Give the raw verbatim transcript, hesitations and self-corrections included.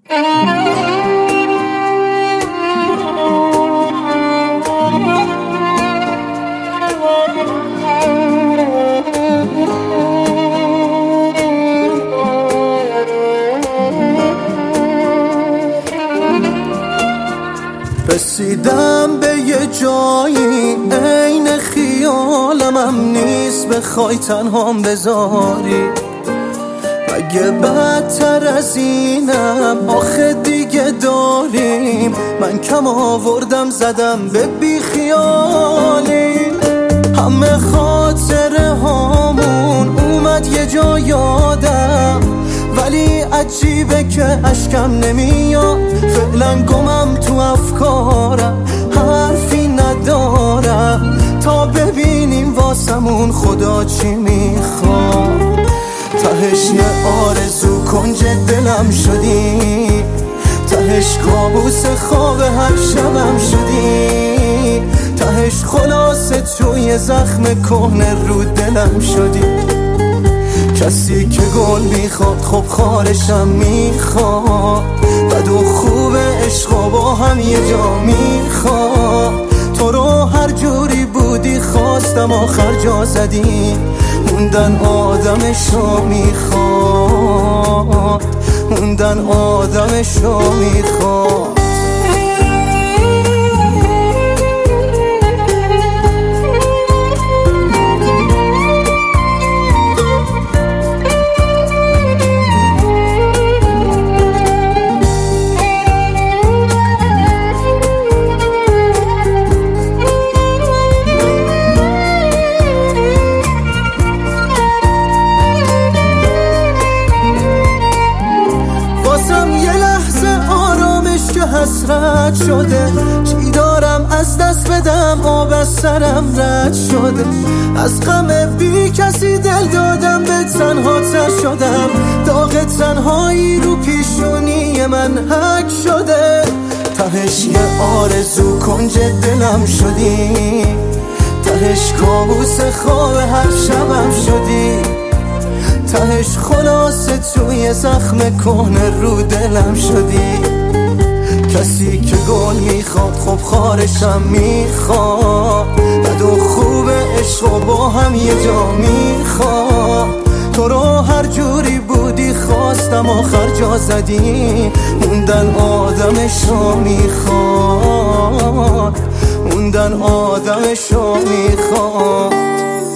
رسیدم به یه جایی عین خیالم هم نیست بخوای تنهام بذاری. اگه بدتر از اینم آخه دیگه داریم. من کم آوردم زدم به بیخیالی. همه خاطره هامون اومد یه جا یادم، ولی عجیبه که اشکم نمیاد. فعلا گمم تو افکارم، حرفی ندارم تا ببینیم واسمون خدا چی میخواد. تهش یه آرزو کنج دلم شدی، تهش کابوس خواب هر شبم شدی، تهش خلاصه توی زخم کهنه رو دلم شدی. کسی که گل میخواد خب خارشم میخواد، بد و خوب عشق با هم یه جا میخواد. تو رو هر جوری بودی خواستم آخر جا زدی، موندن آدمشو میخواد، موندن آدمشو میخواد. حسرت شده چی دارم از دست بدم، آب از سرم رد شده. از غم بی کسی دل دادم به تنها تر شدم، داغ تنهایی رو پیشونی من حک شده. تهش یه آرزو کنج دلم شدی، تهش کابوس خواب هر شبم شدی، تهش خلاصه توی زخم کهنه رو دلم شدی. کسی که گل میخواد خب خارشم میخواد، بد و خوب عشق با هم یه جا میخواد. تو رو هر جوری بودی خواستم آخر جا زدی، موندن آدمشو میخواد، موندن آدمشو میخواد.